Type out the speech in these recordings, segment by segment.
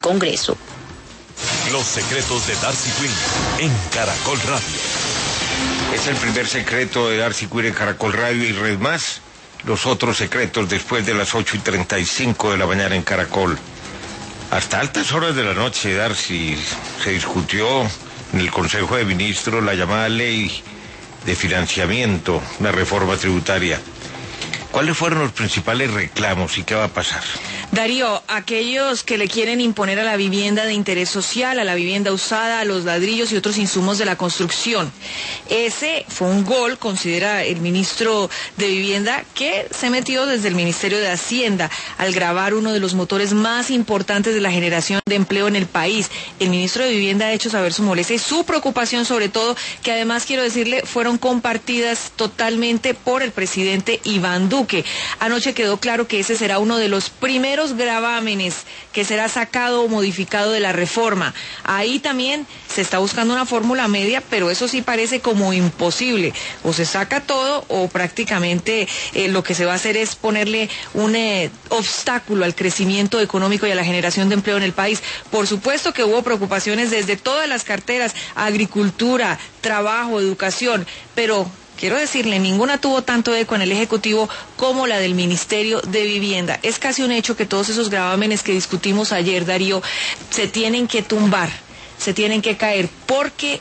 Congreso. Los secretos de Darcy Quinn en Caracol Radio. Es el primer secreto de Darcy Quinn en Caracol Radio y Red Más. Los otros secretos después de las 8:35 de la mañana en Caracol. Hasta altas horas de la noche, Darcy, se discutió en el Consejo de Ministros la llamada ley de financiamiento, la reforma tributaria. ¿Cuáles fueron los principales reclamos y qué va a pasar? Darío, aquellos que le quieren imponer a la vivienda de interés social, a la vivienda usada, a los ladrillos y otros insumos de la construcción. Ese fue un gol, considera el ministro de Vivienda, que se metió desde el Ministerio de Hacienda al grabar uno de los motores más importantes de la generación de empleo en el país. El ministro de Vivienda ha hecho saber su molestia y su preocupación, sobre todo, que además, quiero decirle, fueron compartidas totalmente por el presidente Iván Duque. Anoche quedó claro que ese será uno de los primeros gravámenes que será sacado o modificado de la reforma. Ahí también se está buscando una fórmula media, pero eso sí parece como imposible. O se saca todo o prácticamente lo que se va a hacer es ponerle un obstáculo al crecimiento económico y a la generación de empleo en el país. Por supuesto que hubo preocupaciones desde todas las carteras, agricultura, trabajo, educación, pero quiero decirle, ninguna tuvo tanto eco en el Ejecutivo como la del Ministerio de Vivienda. Es casi un hecho que todos esos gravámenes que discutimos ayer, Darío, se tienen que tumbar, se tienen que caer, porque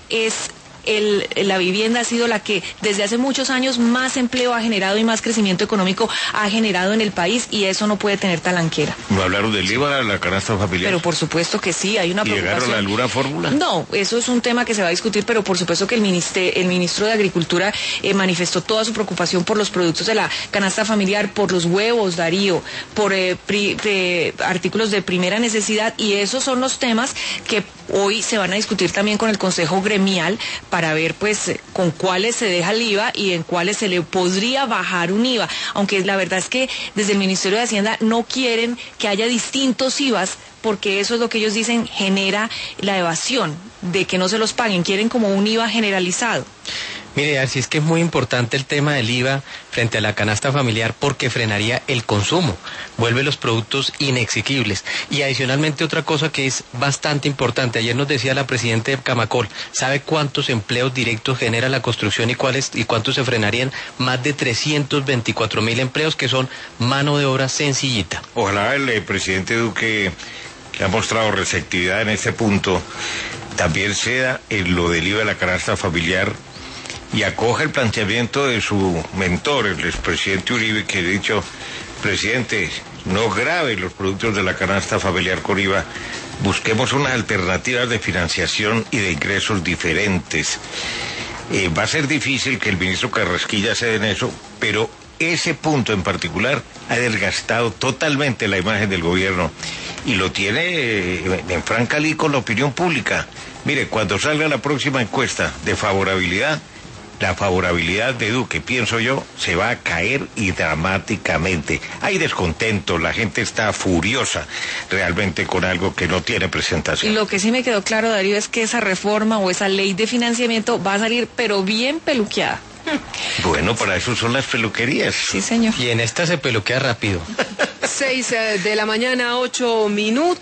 la vivienda ha sido la que desde hace muchos años más empleo ha generado y más crecimiento económico ha generado en el país, y eso no puede tener talanquera. ¿No hablaron del IVA, la canasta familiar? Pero por supuesto que sí, hay una preocupación. ¿Llegaron a alguna fórmula? No, eso es un tema que se va a discutir, pero por supuesto que el ministro de Agricultura manifestó toda su preocupación por los productos de la canasta familiar, por los huevos, Darío, por artículos de primera necesidad, y esos son los temas que hoy se van a discutir también con el Consejo Gremial para ver pues con cuáles se deja el IVA y en cuáles se le podría bajar un IVA, aunque la verdad es que desde el Ministerio de Hacienda no quieren que haya distintos IVAs, porque eso es lo que ellos dicen genera la evasión de que no se los paguen, quieren como un IVA generalizado. Mire, así es que es muy importante el tema del IVA frente a la canasta familiar, porque frenaría el consumo, vuelve los productos inexequibles. Y adicionalmente otra cosa que es bastante importante, ayer nos decía la presidenta de Camacol, ¿sabe cuántos empleos directos genera la construcción y cuántos se frenarían? Más de 324.000 empleos, que son mano de obra sencillita. Ojalá el presidente Duque, que ha mostrado receptividad en este punto, también ceda en lo del IVA de la canasta familiar y acoge el planteamiento de su mentor, el expresidente Uribe, que ha dicho: presidente, no grave los productos de la canasta familiar con IVA, busquemos unas alternativas de financiación y de ingresos diferentes. Va a ser difícil que el ministro Carrasquilla ceda en eso, pero ese punto en particular ha desgastado totalmente la imagen del gobierno y lo tiene en franca lid con la opinión pública. Mire, cuando salga la próxima encuesta de favorabilidad, la favorabilidad de Duque, pienso yo, se va a caer y dramáticamente. Hay descontento, la gente está furiosa realmente con algo que no tiene presentación. Lo que sí me quedó claro, Darío, es que esa reforma o esa ley de financiamiento va a salir pero bien peluqueada. Bueno, para eso son las peluquerías. Sí, señor. Y en esta se peluquea rápido. 6 de la mañana, 8 minutos.